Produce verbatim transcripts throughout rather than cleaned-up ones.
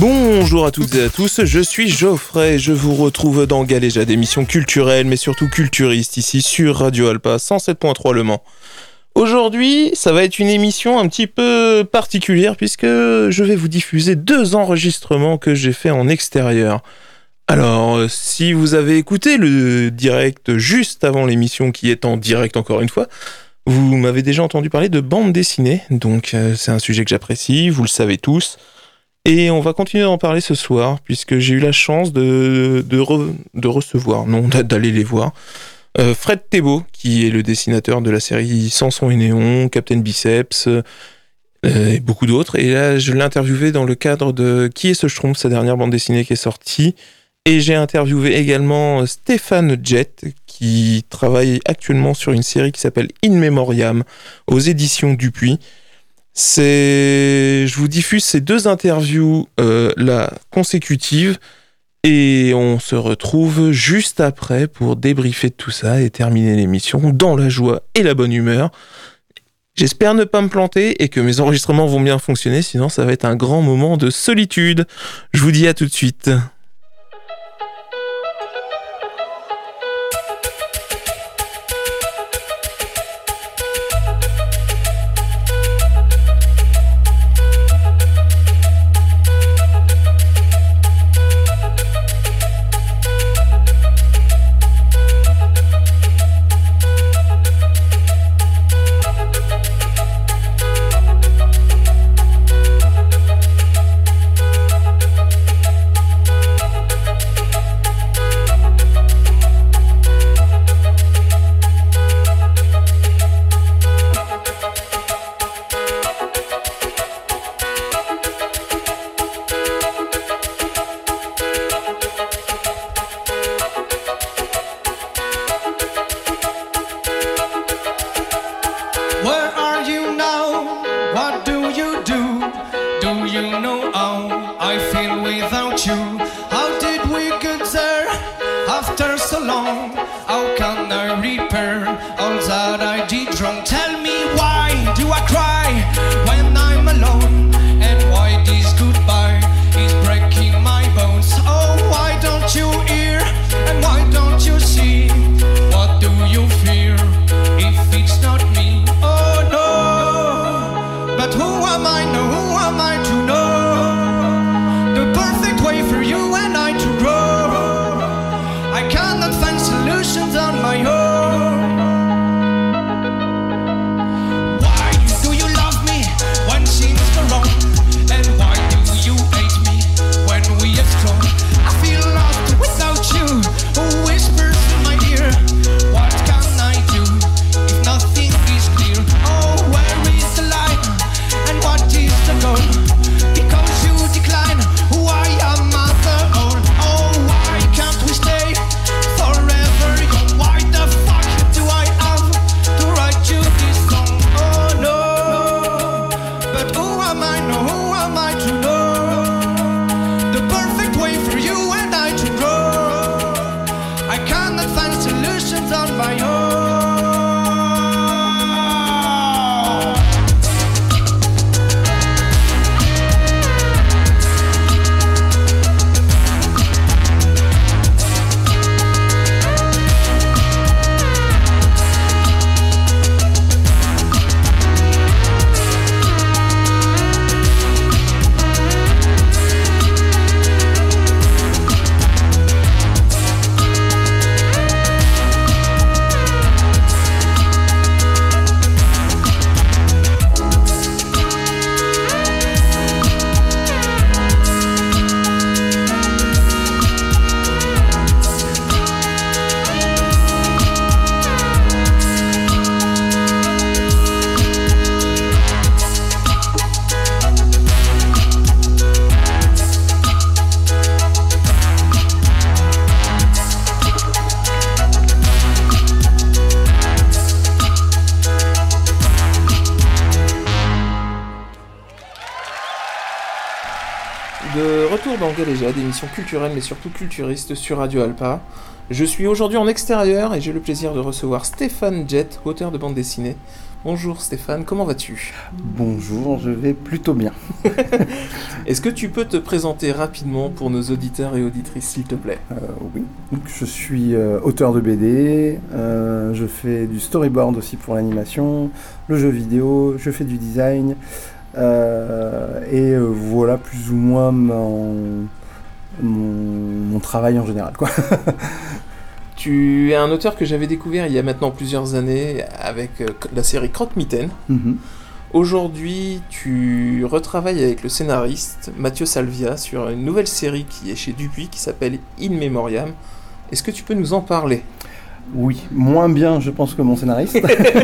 Bonjour à toutes et à tous, je suis Geoffrey et je vous retrouve dans Galéjade, émission culturelle mais surtout culturiste ici sur Radio Alpa cent sept point trois Le Mans. Aujourd'hui, ça va être une émission un petit peu particulière puisque je vais vous diffuser deux enregistrements que j'ai fait en extérieur. Alors, si vous avez écouté le direct juste avant l'émission qui est en direct encore une fois, vous m'avez déjà entendu parler de bande dessinée, donc euh, c'est un sujet que j'apprécie, vous le savez tous. Et on va continuer d'en parler ce soir, puisque j'ai eu la chance de, de, re, de recevoir, non, d'aller les voir, euh, Fred Thébault, qui est le dessinateur de la série Samson et Néon, Captain Biceps, euh, et beaucoup d'autres. Et là, je l'ai interviewé dans le cadre de Qui est ce Schtroumpf, sa dernière bande dessinée qui est sortie. Et j'ai interviewé également Stéphane Jett, qui travaille actuellement sur une série qui s'appelle In Memoriam, aux éditions Dupuis. C'est... Je vous diffuse ces deux interviews euh, là, consécutives et on se retrouve juste après pour débriefer de tout ça et terminer l'émission dans la joie et la bonne humeur. J'espère ne pas me planter et que mes enregistrements vont bien fonctionner, sinon ça va être un grand moment de solitude. Je vous dis à tout de suite. Galéjade, émission culturelle mais surtout culturiste sur Radio Alpa. Je suis aujourd'hui en extérieur et j'ai le plaisir de recevoir Stéphane Jett, auteur de bande dessinée. Bonjour Stéphane, comment vas-tu? Bonjour, je vais plutôt bien. Est-ce que tu peux te présenter rapidement pour nos auditeurs et auditrices, s'il te plaît? Euh, oui, donc je suis euh, auteur de B D, euh, je fais du storyboard aussi pour l'animation, le jeu vidéo, je fais du design, euh, et euh, voilà plus ou moins mon, mon, mon travail en général, quoi. Tu es un auteur que j'avais découvert il y a maintenant plusieurs années avec euh, la série Croque-Mitaine. Mm-hmm. Aujourd'hui, tu retravailles avec le scénariste Mathieu Salvia sur une nouvelle série qui est chez Dupuis qui s'appelle In Memoriam. Est-ce que tu peux nous en parler? Oui, moins bien je pense que mon scénariste,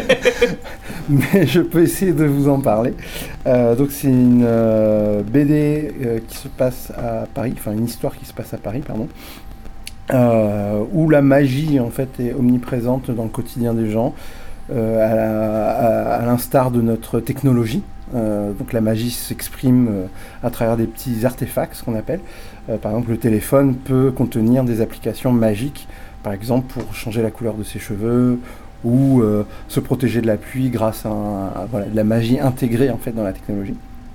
mais je peux essayer de vous en parler. Euh, donc c'est une euh, B D euh, qui se passe à Paris, enfin une histoire qui se passe à Paris, pardon. Euh, où la magie en fait est omniprésente dans le quotidien des gens, euh, à, la, à, à l'instar de notre technologie. Euh, donc la magie s'exprime euh, à travers des petits artefacts, ce qu'on appelle. Euh, par exemple, le téléphone peut contenir des applications magiques, par exemple pour changer la couleur de ses cheveux ou euh, se protéger de la pluie grâce à, un, à voilà, de la magie intégrée en fait dans la technologie.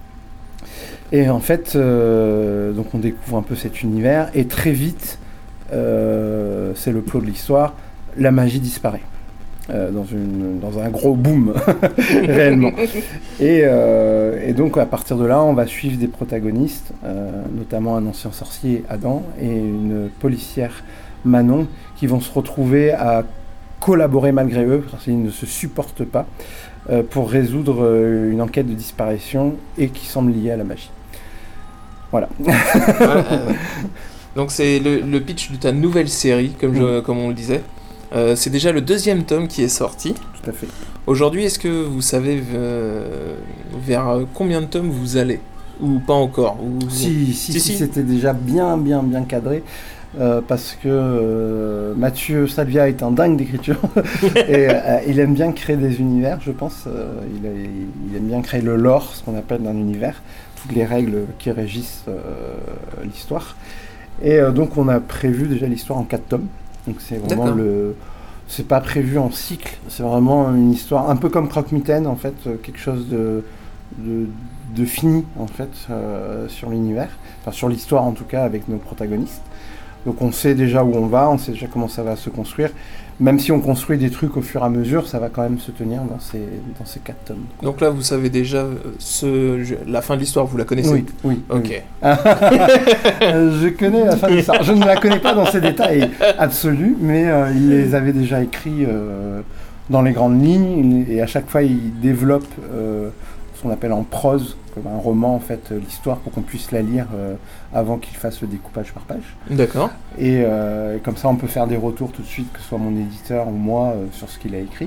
Et en fait, euh, donc on découvre un peu cet univers et très vite. Euh, c'est le plot de l'histoire, la magie disparaît euh, dans, une, dans un gros boom réellement et, euh, et donc à partir de là on va suivre des protagonistes, euh, notamment un ancien sorcier Adam et une policière Manon qui vont se retrouver à collaborer malgré eux parce qu'ils ne se supportent pas euh, pour résoudre euh, une enquête de disparition et qui semble liée à la magie. Voilà. Voilà, euh... Donc c'est le, le pitch de ta nouvelle série, comme, je, comme on le disait. Euh, c'est déjà le deuxième tome qui est sorti. Tout à fait. Aujourd'hui, est-ce que vous savez euh, vers combien de tomes vous allez? Ou pas encore? Ou... Si, si, si, si, c'était déjà bien, bien, bien cadré. Euh, parce que euh, Mathieu Salvia est un dingue d'écriture. Et euh, il aime bien créer des univers, je pense. Euh, il, a, il aime bien créer le lore, ce qu'on appelle un univers. Toutes les règles qui régissent euh, l'histoire. Et euh, donc on a prévu déjà l'histoire en quatre tomes. Donc c'est vraiment D'accord. le, c'est pas prévu en cycle. C'est vraiment une histoire un peu comme Croque-Mitaine en fait, euh, quelque chose de, de, de fini en fait euh, sur l'univers, enfin sur l'histoire en tout cas avec nos protagonistes. Donc on sait déjà où on va, on sait déjà comment ça va se construire. Même si on construit des trucs au fur et à mesure, ça va quand même se tenir dans ces, dans ces quatre tomes. Donc là, vous savez déjà ce, la fin de l'histoire, vous la connaissez? Oui, oui. Ok. Oui. Je connais la fin de l'histoire. Je ne la connais pas dans ses détails absolus, mais euh, il les avait déjà écrits euh, dans les grandes lignes. Et à chaque fois, il développe euh, ce qu'on appelle en prose, comme un roman en fait, l'histoire pour qu'on puisse la lire euh, avant qu'il fasse le découpage par page. D'accord. Et euh, comme ça, on peut faire des retours tout de suite, que ce soit mon éditeur ou moi, euh, sur ce qu'il a écrit.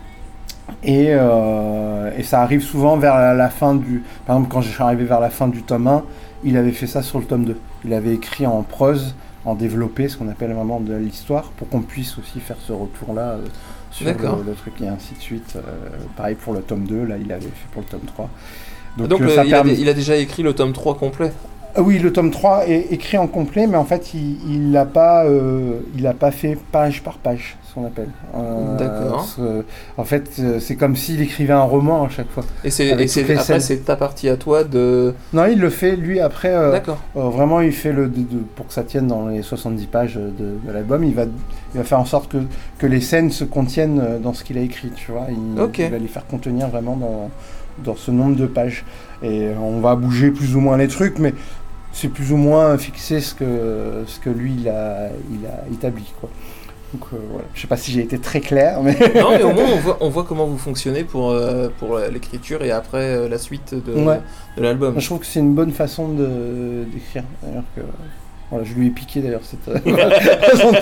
Et, euh, et ça arrive souvent vers la, la fin du... Par exemple, quand je suis arrivé vers la fin du tome un, il avait fait ça sur le tome deux. Il avait écrit en prose, en développé, ce qu'on appelle vraiment de l'histoire, pour qu'on puisse aussi faire ce retour-là euh, sur le, le truc, et ainsi de suite. Euh, pareil pour le tome deux, là, il avait fait pour le tome trois. Donc, Donc euh, euh, il, permet... a, il a déjà écrit le tome trois complet? Oui, le tome trois est écrit en complet, mais en fait, il n'a pas, euh, pas fait page par page, ce qu'on appelle. Euh, D'accord. Ce, en fait, c'est comme s'il écrivait un roman à chaque fois. Et, c'est, et c'est, après, c'est ta partie à toi de... Non, il le fait, lui, après. Euh, D'accord. Euh, vraiment, il fait le... De, de, pour que ça tienne dans les soixante-dix pages de, de l'album, il va, il va faire en sorte que, que les scènes se contiennent dans ce qu'il a écrit, tu vois. Il, okay. il va les faire contenir vraiment dans, dans ce nombre de pages. Et on va bouger plus ou moins les trucs, mais... c'est plus ou moins fixé ce que, ce que lui il a, il a établi, quoi. Donc euh, voilà. Je sais pas si j'ai été très clair, mais... Non, mais au moins on voit, on voit comment vous fonctionnez pour, euh, pour l'écriture et après euh, la suite de, ouais. de l'album. Je trouve que c'est une bonne façon de, d'écrire. D'ailleurs que, voilà, je lui ai piqué d'ailleurs cette façon de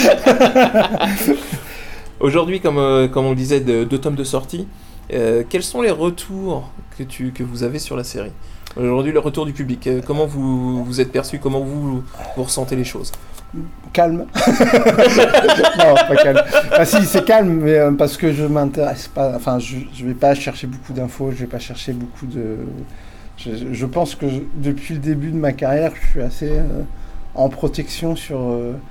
faire. Aujourd'hui, comme, euh, comme on le disait, de, deux tomes de sortie, euh, quels sont les retours que, tu, que vous avez sur la série ? Aujourd'hui, le retour du public, euh, comment vous vous êtes perçu, comment vous, vous ressentez les choses? Calme. Non, pas calme. Ah si, c'est calme, mais euh, parce que je m'intéresse pas, enfin, je, je vais pas chercher beaucoup d'infos, je vais pas chercher beaucoup de... Je, je pense que je, depuis le début de ma carrière, je suis assez euh, en protection sur, euh,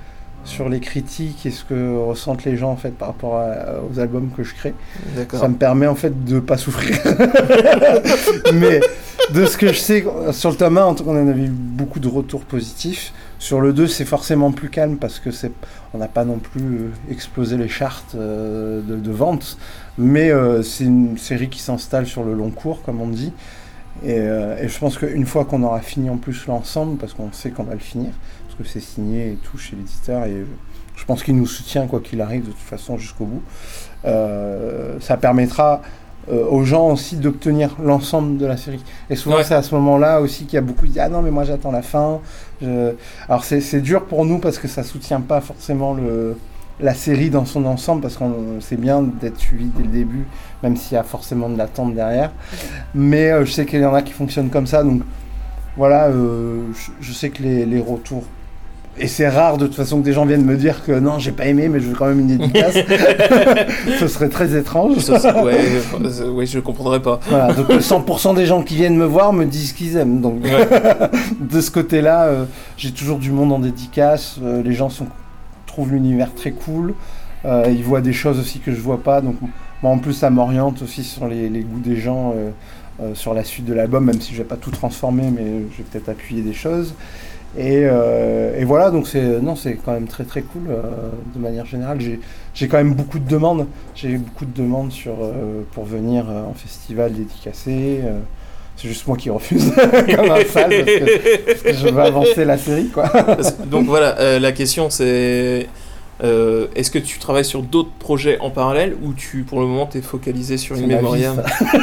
sur les critiques et ce que ressentent les gens en fait par rapport à, aux albums que je crée. D'accord. Ça me permet en fait de pas souffrir. Mais de ce que je sais, sur le tome un, en tout cas, on en avait eu beaucoup de retours positifs. Sur le deux, c'est forcément plus calme parce que c'est, on n'a pas non plus euh, explosé les charts euh, de, de vente, mais euh, c'est une série qui s'installe sur le long cours, comme on dit. Et, euh, et je pense qu'une fois qu'on aura fini en plus l'ensemble, parce qu'on sait qu'on va le finir, parce que c'est signé et tout chez l'éditeur, et je pense qu'il nous soutient quoi qu'il arrive de toute façon jusqu'au bout, euh, ça permettra euh, aux gens aussi d'obtenir l'ensemble de la série. Et souvent ouais. c'est à ce moment-là aussi qu'il y a beaucoup qui disent « Ah non mais moi j'attends la fin ». Je... Alors c'est, c'est dur pour nous parce que ça soutient pas forcément le... la série dans son ensemble, parce qu'on c'est bien d'être suivi dès le début, même s'il y a forcément de l'attente derrière. Mais euh, je sais qu'il y en a qui fonctionnent comme ça, donc voilà, euh, je, je sais que les, les retours... Et c'est rare de toute façon que des gens viennent me dire que non, j'ai pas aimé, mais je veux quand même une dédicace. Ce serait très étrange. Ça, ça, ouais, euh, ouais, je comprendrais pas. Voilà, donc cent pour cent des gens qui viennent me voir me disent qu'ils aiment. Donc ouais. De ce côté-là, euh, j'ai toujours du monde en dédicace. Euh, les gens sont, trouvent l'univers très cool. Euh, ils voient des choses aussi que je vois pas. Donc moi, en plus, ça m'oriente aussi sur les, les goûts des gens, euh, euh, sur la suite de l'album, même si je vais pas tout transformer, mais je vais peut-être appuyer des choses. Et, euh, et voilà, donc c'est, non, c'est quand même très très cool euh, de manière générale. J'ai, j'ai quand même beaucoup de demandes. J'ai beaucoup de demandes sur, euh, pour venir euh, en festival dédicacé. Euh, c'est juste moi qui refuse comme un sale parce que, parce que je veux avancer la série, quoi. Donc voilà, euh, la question c'est euh, est-ce que tu travailles sur d'autres projets en parallèle ou tu, pour le moment, t'es focalisé sur c'est une mémoriam?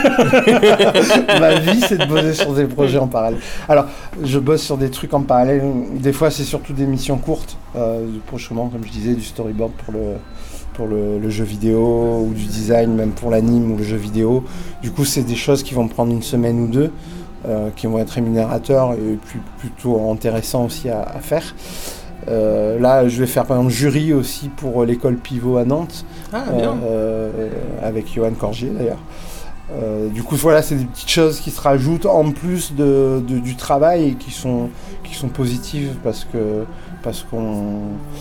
Ma vie, c'est de bosser sur des projets en parallèle. Alors, je bosse sur des trucs en parallèle. Des fois, c'est surtout des missions courtes, euh, prochainement, comme je disais, du storyboard pour le, pour le, le jeu vidéo ou du design, même pour l'anime ou le jeu vidéo. Du coup, c'est des choses qui vont me prendre une semaine ou deux, euh, qui vont être rémunérateurs et plus, plutôt intéressants aussi à, à faire. Euh, là, je vais faire par exemple jury aussi pour l'école Pivot à Nantes, ah, bien. Euh, avec Johan Corgier d'ailleurs. Euh, du coup, voilà, c'est des petites choses qui se rajoutent en plus de, de, du travail et qui sont, qui sont positives parce que parce qu'on,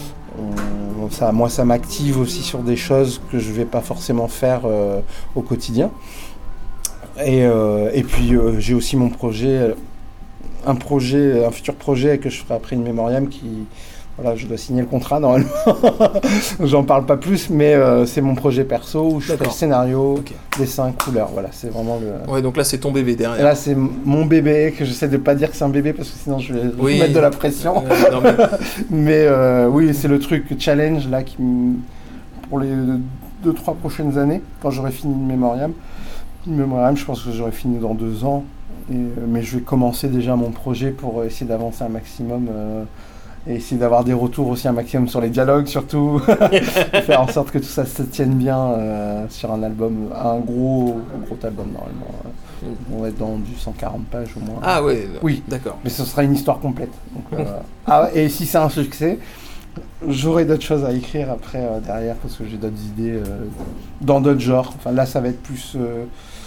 on, ça, moi, ça m'active aussi sur des choses que je vais pas forcément faire euh, au quotidien. Et, euh, et puis, euh, j'ai aussi mon projet. Un projet, un futur projet que je ferai après une mémoriam qui, voilà, je dois signer le contrat normalement. J'en parle pas plus, mais euh, c'est mon projet perso où je D'accord. fais le scénario, okay. dessin, couleur. Voilà, c'est vraiment le. Ouais, donc là c'est ton bébé derrière. Et là c'est mon bébé que j'essaie de pas dire que c'est un bébé parce que sinon je vais oui. mettre de la pression. Euh, non, mais mais euh, oui, c'est le truc challenge là qui pour les deux trois prochaines années quand j'aurai fini une mémoriam. Une mémoriam, je pense que j'aurai fini dans deux ans. Et, mais je vais commencer déjà mon projet pour essayer d'avancer un maximum euh, et essayer d'avoir des retours aussi un maximum sur les dialogues surtout faire en sorte que tout ça se tienne bien euh, sur un album, un gros, un gros album normalement. On va être dans du cent quarante pages au moins. Ah ouais, oui, d'accord. Mais ce sera une histoire complète. Donc, euh, ah, et si c'est un succès, j'aurai d'autres choses à écrire après euh, derrière parce que j'ai d'autres idées euh, dans d'autres genres. Enfin là ça va être plus... Euh,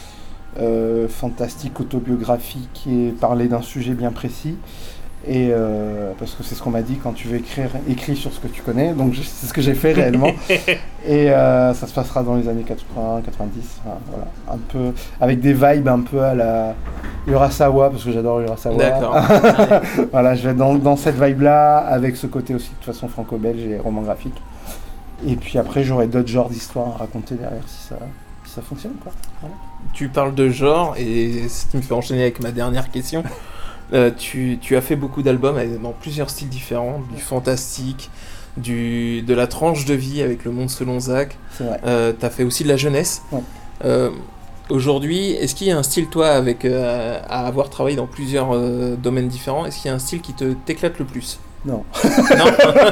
Euh, fantastique, autobiographique et parler d'un sujet bien précis et euh, parce que c'est ce qu'on m'a dit quand tu veux écrire, écris sur ce que tu connais, donc je, c'est ce que j'ai fait réellement et euh, ça se passera dans les années quatre-vingts quatre-vingt-dix, enfin, voilà, un peu avec des vibes un peu à la Urasawa parce que j'adore Urasawa. D'accord. Voilà, je vais être dans, dans cette vibe là avec ce côté aussi de toute façon franco-belge et roman graphique et puis après j'aurai d'autres genres d'histoires à raconter derrière si ça ça fonctionne quoi. Voilà. Tu parles de genre et ce qui me fait enchaîner avec ma dernière question. Euh, tu, tu as fait beaucoup d'albums dans plusieurs styles différents, du fantastique, du, de la tranche de vie avec Le Monde selon Zach. C'est vrai. Euh, tu as fait aussi de la jeunesse. Ouais. Euh, aujourd'hui, est-ce qu'il y a un style, toi, avec, euh, à avoir travaillé dans plusieurs euh, domaines différents, est-ce qu'il y a un style qui te t'éclate le plus? Non. Non.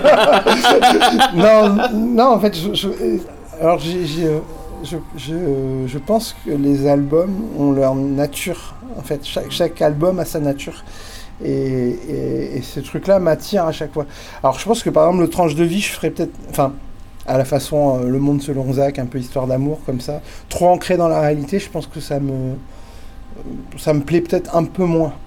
non, non, en fait, je, je, alors j'ai... j'ai Je, je, je pense que les albums ont leur nature. En fait, chaque, chaque album a sa nature. Et, et, et ce truc-là m'attire à chaque fois. Alors, je pense que par exemple, le tranche de vie, je ferais peut-être. Enfin, à la façon euh, Le Monde selon Zach, un peu histoire d'amour, comme ça. Trop ancré dans la réalité, je pense que ça me. Ça me plaît peut-être un peu moins.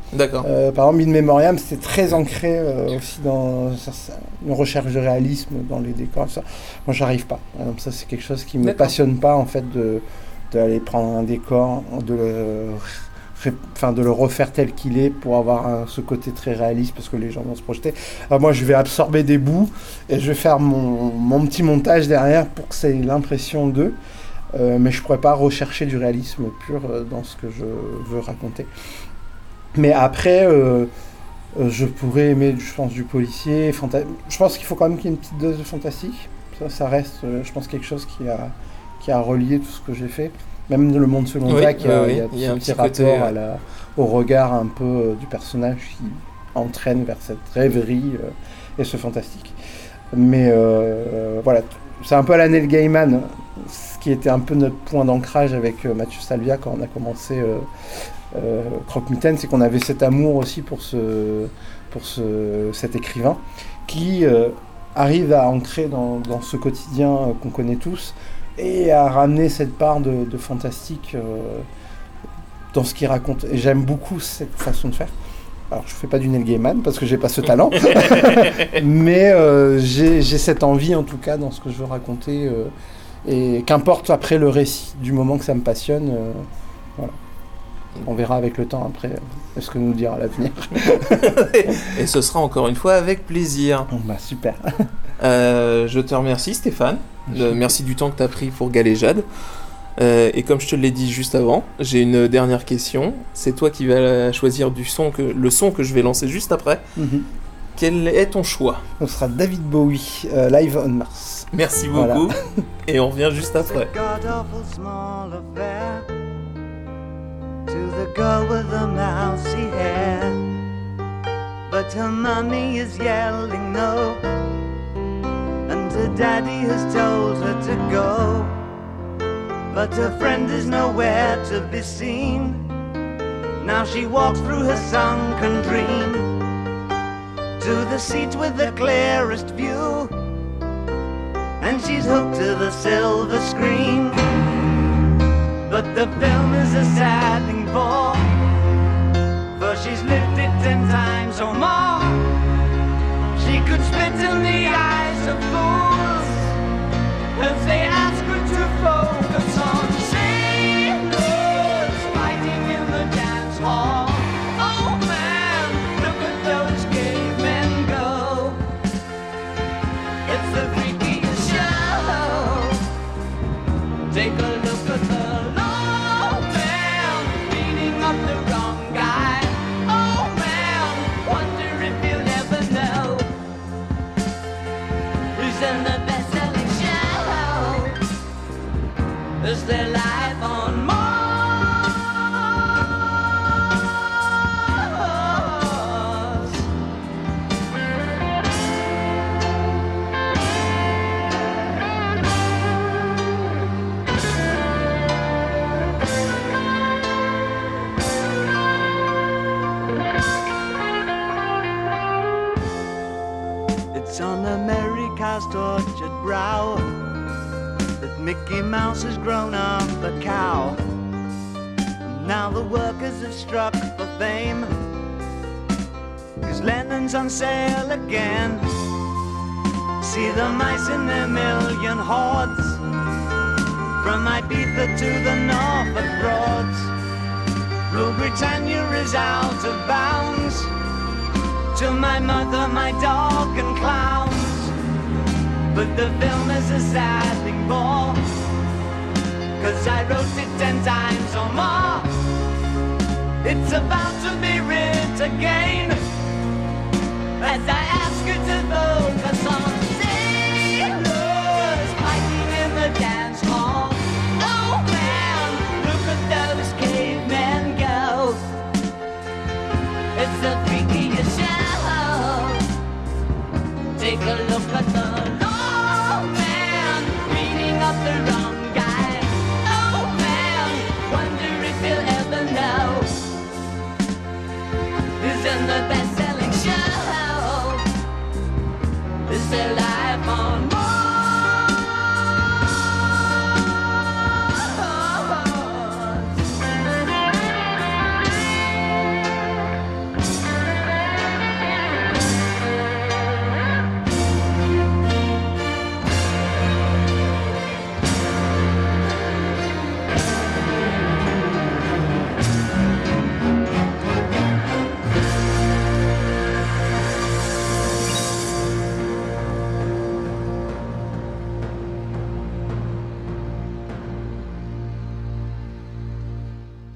D'accord. Euh, par exemple, In Memoriam, c'était très ancré euh, aussi dans une recherche de réalisme dans les décors. Ça. Moi, j'arrive pas. Donc ça, c'est quelque chose qui me D'accord. passionne pas, en fait, de d'aller prendre un décor, de le, enfin, de le refaire tel qu'il est pour avoir un, ce côté très réaliste, parce que les gens vont se projeter. Alors moi, je vais absorber des bouts et je vais faire mon, mon petit montage derrière pour que ça ait l'impression d'eux. Euh, mais je pourrais pas rechercher du réalisme pur euh, dans ce que je veux raconter. Mais après, euh, euh, je pourrais aimer, je pense, du policier. Fanta- je pense qu'il faut quand même qu'il y ait une petite dose de fantastique. Ça, ça reste, euh, je pense, quelque chose qui a, qui a relié tout ce que j'ai fait. Même le monde selon Oui, Zach, il y a, oui, il y a, il y a ce un petit petit côté, rapport ouais. à la, au regard un peu euh, du personnage qui entraîne vers cette rêverie euh, et ce fantastique. Mais euh, voilà, c'est un peu à la Neil Gaiman, ce qui était un peu notre point d'ancrage avec euh, Mathieu Salvia quand on a commencé euh, euh, Croque-Mitaine, c'est qu'on avait cet amour aussi pour, ce, pour ce, cet écrivain qui euh, arrive à ancrer dans, dans ce quotidien euh, qu'on connaît tous et à ramener cette part de, de fantastique euh, dans ce qu'il raconte. Et j'aime beaucoup cette façon de faire. Alors, je fais pas du Neil Gaiman parce que j'ai pas ce talent, mais euh, j'ai, j'ai cette envie en tout cas dans ce que je veux raconter. Euh, et qu'importe après le récit, du moment que ça me passionne, euh, voilà. On verra avec le temps après euh, ce que nous dira l'avenir. Et ce sera encore une fois avec plaisir. Bon, bah, super. Euh, je te remercie Stéphane. Euh, merci du temps que tu as pris pour Galéjade. Euh, et comme je te l'ai dit juste avant, j'ai une dernière question. C'est toi qui vas choisir du son que, le son que je vais lancer juste après. Mm-hmm. Quel est ton choix ? Ce sera David Bowie, euh, Live on Mars. Merci beaucoup. Voilà. Et on revient juste après. To the girl with the mousy hair, but her mommy is yelling no, and her daddy has told her to go, but her friend is nowhere to be seen. Now she walks through her sunken dream to the seat with the clearest view, and she's hooked to the silver screen. But the film is a sad thing for, for she's lived it ten times or more. She could spit in the eyes of fools as they ask her to focus on sailors fighting in the dance hall. Oh man, look at those cavemen go. It's the freakiest show. Take a look at the is their life on Mars? It's on America's tortured brow that Mickey Mouse has grown up a cow. And now the workers have struck for fame, 'cause Lennon's on sale again. See the mice in their million hordes, from Ibiza to the Norfolk Broads. Rule Britannia is out of bounds, to my mother, my dog and clowns. But the film is a sad thing more, 'cause I wrote it ten times or more. It's about to be writ again, as I ask you to focus on sailors fighting in the dance hall. Oh man, look at those cavemen go. It's the freakiest show. Take a look at the the wrong guy. Oh man, wonder if you'll ever know. Is in the best-selling show. Is their life on Mars?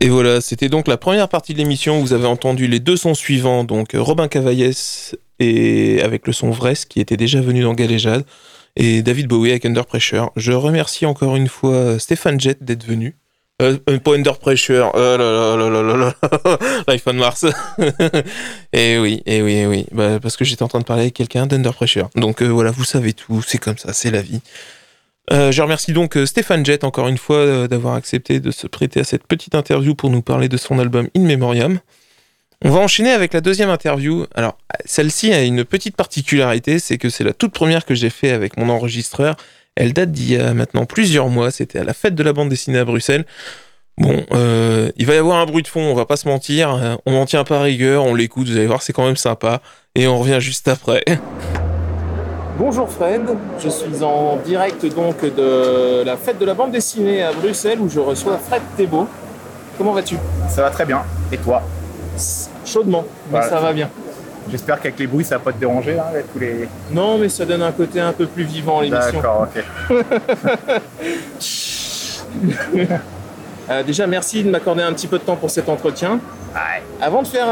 voilà, c'était donc la première partie de l'émission. Vous avez entendu les deux sons suivants, donc Robin Cavaillès et avec le son Vresse qui était déjà venu dans Galéjade, et David Bowie avec Under Pressure. Je remercie encore une fois Stéphane Jett d'être venu. Euh, pas Under Pressure, oh là là là là là là, Life on Mars. Et oui, et oui, et oui, bah, parce que j'étais en train de parler avec quelqu'un d'Under Pressure. Donc euh, voilà, vous savez tout, c'est comme ça, c'est la vie. Euh, je remercie donc euh, Stéphane Jett encore une fois euh, d'avoir accepté de se prêter à cette petite interview pour nous parler de son album In Memoriam. On va enchaîner avec la deuxième interview. Alors, celle-ci a une petite particularité, c'est que c'est la toute première que j'ai fait avec mon enregistreur. Elle date d'il y a maintenant plusieurs mois, c'était à la fête de la bande dessinée à Bruxelles. Bon, euh, il va y avoir un bruit de fond, on va pas se mentir, euh, on n'en tient pas rigueur, on l'écoute, vous allez voir, c'est quand même sympa, et on revient juste après. Bonjour Fred, je suis en direct donc de la fête de la bande dessinée à Bruxelles où je reçois Fred Thébault. Comment vas-tu ? Ça va très bien, et toi ? Chaudement, mais voilà. Ça va bien. J'espère qu'avec les bruits, ça va pas te déranger, hein, avec tous les... Non, mais ça donne un côté un peu plus vivant à l'émission. D'accord, ok. euh, déjà, merci de m'accorder un petit peu de temps pour cet entretien. Ouais. Avant de faire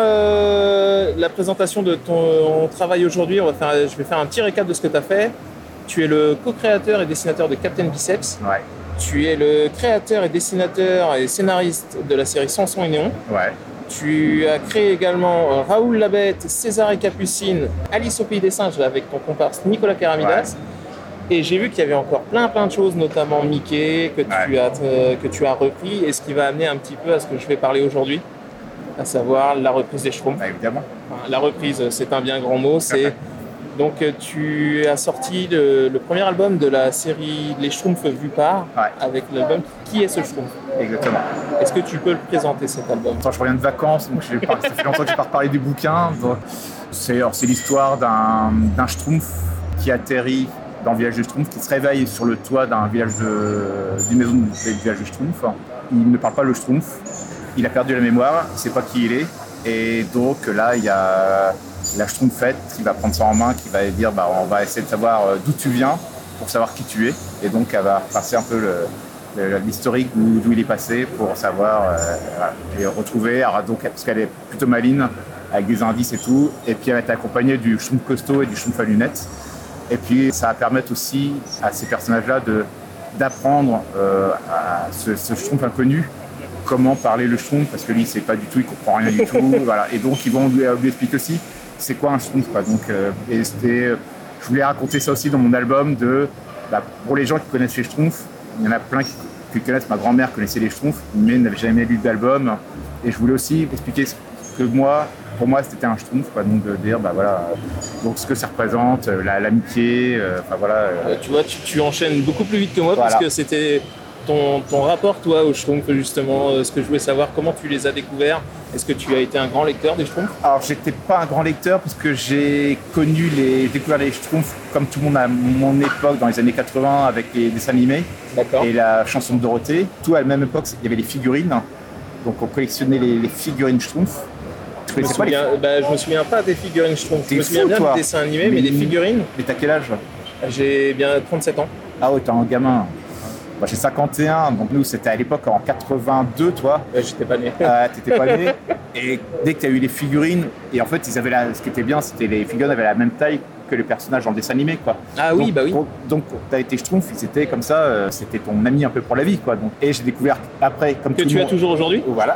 euh, la présentation de ton travail aujourd'hui, on va faire, je vais faire un petit récap de ce que tu as fait. Tu es le co-créateur et dessinateur de Captain Biceps. Ouais. Tu es le créateur et dessinateur et scénariste de la série Samson et Néon. Ouais. Tu as créé également Raoul Labette, César et Capucine, Alice au Pays des Singes avec ton comparse Nicolas Karamidas. Ouais. Et j'ai vu qu'il y avait encore plein plein de choses, notamment Mickey, que, ouais. tu as, euh, que tu as repris, et ce qui va amener un petit peu à ce que je vais parler aujourd'hui, à savoir la reprise des Schtroumpfs. Ouais, évidemment. Enfin, la reprise, c'est un bien grand mot. C'est... Donc tu as sorti le, le premier album de la série Les Schtroumpfs vus par, ouais. avec l'album Qui est ce Schtroumpf ? Exactement. Est-ce que tu peux le présenter, cet album ? Attends, je reviens de vacances, donc j'ai pas, ça fait longtemps que je n'ai pas reparlé du bouquin. Donc c'est, alors, c'est l'histoire d'un, d'un Schtroumpf qui atterrit dans le village de Schtroumpf, qui se réveille sur le toit d'un village de, d'une maison du village de Schtroumpf. Il ne parle pas le Schtroumpf, il a perdu la mémoire, il ne sait pas qui il est. Et donc là, il y a la Schtroumpfette qui va prendre ça en main, qui va dire bah, on va essayer de savoir d'où tu viens pour savoir qui tu es. Et donc elle va passer un peu le, le, l'historique d'où, d'où il est passé pour savoir euh, voilà, et retrouver. Alors, donc, parce qu'elle est plutôt maligne avec des indices et tout. Et puis elle va être accompagnée du Schtroumpf costaud et du Schtroumpf à lunettes. Et puis ça va permettre aussi à ces personnages-là de, d'apprendre euh, à ce, ce Schtroumpf inconnu comment parler le Schtroumpf, parce que lui il ne sait pas du tout, il ne comprend rien du tout. Voilà. Et donc ils vont lui, lui expliquer aussi c'est quoi un Schtroumpf, quoi. Donc, euh, et c'était, je voulais raconter ça aussi dans mon album de, bah, pour les gens qui connaissent les Schtroumpfs, il y en a plein qui, qui connaissent, ma grand-mère connaissait les Schtroumpfs, mais n'avait jamais lu d'album. Et je voulais aussi expliquer que moi, pour moi, c'était un Schtroumpf, quoi. Donc de dire, bah voilà, donc ce que ça représente, la, l'amitié, euh, enfin voilà. Euh, tu vois, tu, tu enchaînes beaucoup plus vite que moi, voilà. Parce que c'était ton, ton rapport, toi, aux Schtroumpfs, justement, euh, ce que je voulais savoir, comment tu les as découverts. Est-ce que tu as été un grand lecteur des Schtroumpfs ? Alors, j'étais pas un grand lecteur parce que j'ai connu les, découvert les Schtroumpfs comme tout le monde à mon époque, dans les années quatre-vingts, avec les dessins animés. D'accord. Et la chanson de Dorothée. Tout à la même époque, il y avait les figurines. Donc, on collectionnait les, les figurines Schtroumpfs. Je me, souviens, les... bah, je me souviens pas des figurines Schtroumpfs. Je me souviens fou, bien toi. des dessins animés, mais, mais des figurines. Mais t'as quel âge ? J'ai bien trente-sept ans. Ah ouais, t'es un gamin. Moi, j'ai cinquante et un, donc nous, c'était à l'époque en quatre-vingt-deux, toi. Ouais, j'étais pas né. Euh, t'étais pas né. Et dès que t'as eu les figurines, et en fait, ils avaient la, ce qui était bien, c'était les figurines avaient la même taille que les personnages dans le dessin animé, quoi. Ah donc, oui, bah oui. Pour, donc, t'as été Schtroumpf, c'était comme ça, euh, c'était ton ami un peu pour la vie, quoi. Donc, et j'ai découvert après, comme que tout tu le as monde, toujours aujourd'hui. Voilà.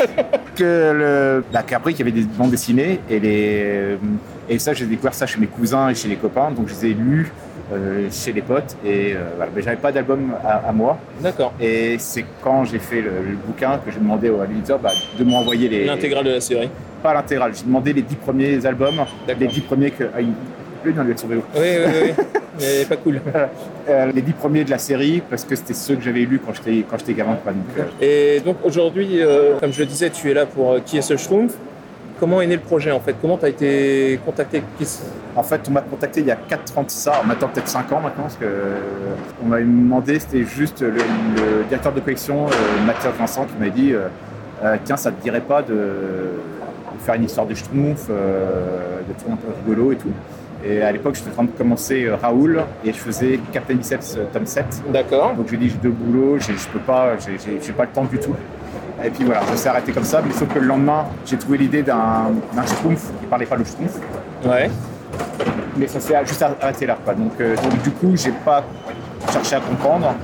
que le, bah, qu'après, qu'il y avait des bandes dessinées, et les, et ça, j'ai découvert ça chez mes cousins et chez les copains, donc je les ai lus. Euh, chez les potes et euh, voilà. Mais j'avais pas d'album à, à moi. D'accord. Et c'est quand j'ai fait le, le bouquin que j'ai demandé à l'éditeur bah, de m'envoyer les... L'intégrale de la série. Pas l'intégrale, j'ai demandé les dix premiers albums, D'accord. les dix premiers que... Ah, il pleut dans le vélo. Oui, oui, oui, mais pas cool. euh, les dix premiers de la série parce que c'était ceux que j'avais lus quand j'étais, quand j'étais gamin. Quoi, donc, euh... Et donc aujourd'hui, euh, comme je le disais, tu es là pour euh, Qui est ce Schtroumpf ? Comment est né le projet en fait ? Comment tu as été contacté ? En fait, on m'a contacté il y a quatre ans de ça, maintenant peut-être cinq ans maintenant, parce qu'on m'avait demandé, c'était juste le, le directeur de collection, euh, Mathias Vincent, qui m'a dit euh, euh, tiens, ça te dirait pas de, de faire une histoire de Schtroumpf, euh, de trucs un peu rigolo et tout. Et à l'époque, j'étais en train de commencer euh, Raoul et je faisais Captain Biceps euh, tome sept. D'accord. Donc je lui ai dit j'ai deux boulots, j'ai, je peux pas, j'ai, j'ai, j'ai pas le temps du tout. Et puis voilà, ça s'est arrêté comme ça. Mais sauf que le lendemain, j'ai trouvé l'idée d'un, d'un schtroumpf qui parlait pas le schtroumpf. Ouais. Mais ça s'est juste arrêté là, quoi. Donc, euh, donc du coup, j'ai pas cherché à comprendre.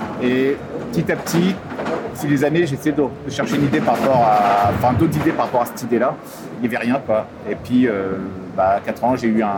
Et petit à petit, au fil des années, j'ai essayé de, de chercher une idée par rapport à, enfin d'autres idées par rapport à cette idée-là. Il n'y avait rien, quoi. Et puis, euh, bah, à quatre ans, j'ai eu un,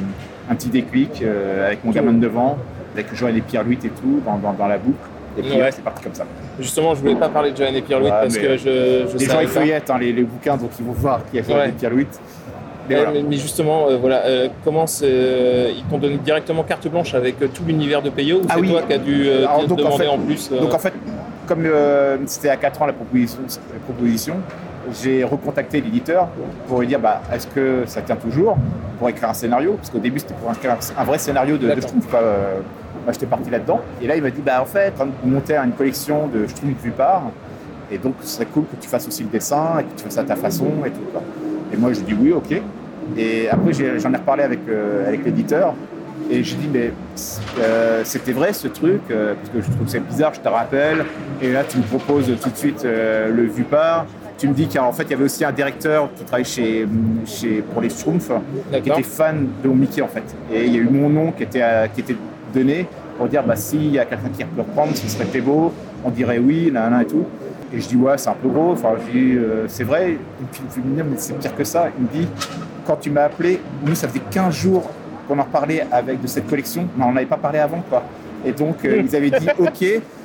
un petit déclic euh, avec mon gamin de neuf ans, avec Joël et Pierre Louis et tout, dans, dans, dans la boucle. Et puis, ouais. ouais, c'est parti comme ça. Justement, je voulais pas parler de Joël et Pierre Louis ouais, parce que je, je les gens ils feuillettent hein, les, les bouquins, donc ils vont voir qui a fait ouais. Pierre Louis. Mais, voilà. mais, mais justement, euh, voilà, euh, comment c'est, euh, ils t'ont donné directement carte blanche avec euh, tout l'univers de Peyo ou ah c'est oui. toi qui as dû euh, Alors, donc, demander en, fait, en plus euh... Donc en fait, comme euh, c'était à quatre ans la proposition, la proposition j'ai recontacté l'éditeur pour lui dire bah, est-ce que ça tient toujours pour écrire un scénario, parce qu'au début c'était pour écrire un vrai scénario de, de Schtroumpf. Euh, moi j'étais parti là-dedans. Et là il m'a dit bah, en fait, on montait une collection de Schtroumpf vue par, et donc ce serait cool que tu fasses aussi le dessin et que tu fasses à ta façon et tout. Quoi. Et moi je dis oui, ok. Et après, j'ai, j'en ai reparlé avec, euh, avec l'éditeur et j'ai dit, mais euh, c'était vrai ce truc, euh, parce que je trouve que c'est bizarre, je te rappelle. Et là, tu me proposes tout de suite euh, le vu par. Tu me dis qu'en fait, il y avait aussi un directeur qui travaille chez, chez, pour les Schtroumpfs, qui était fan de Mickey, en fait. Et il y a eu mon nom qui était, euh, qui était donné pour dire, bah, s'il y a quelqu'un qui peut reprendre, ce serait Thébault, on dirait oui, là, là, et tout. Et je dis, ouais, c'est un peu gros. Enfin, je dis, euh, c'est vrai. Et puis, il me dit, mais c'est pire que ça. Il me dit, quand tu m'as appelé, nous, ça faisait quinze jours qu'on en parlait avec de cette collection, mais on n'avait pas parlé avant, quoi. Et donc, euh, ils avaient dit OK.